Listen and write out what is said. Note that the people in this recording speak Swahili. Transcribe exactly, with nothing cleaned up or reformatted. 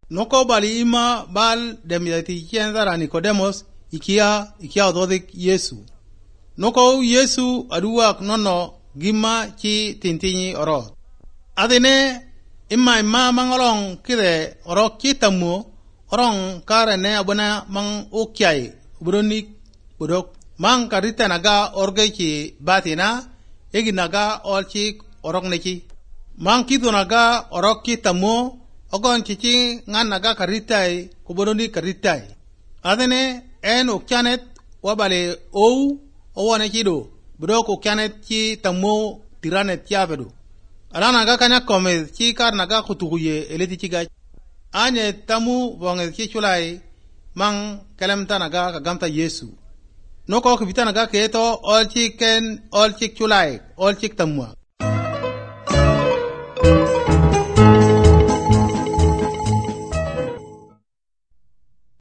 Noko bali ima bal dem yati kienzara Nicodemus ikia ikia ododik Yesu. Noko Yesu aduak nono gima chi tintini orot. Adine imma imma mangolong kire orok kitamu orong karene abuna mang ukyai buronik budok mang karita naga orge ki batina egi naga olchi orok neki mang kitu naga orok kitamu ogon chichi ngan naga karitai kuburoni karitai adene en ukyanet wabale ou owane kido budok ukyanet ki tamu tiranet yabedu ala naga kanya kome ki kar naga kutuguye eleti chiga anye tamu bonge ki chulai mang kalamta naga kagamta Yesu noko kibita naga keto olchi ken olchi chulai olchi tamwa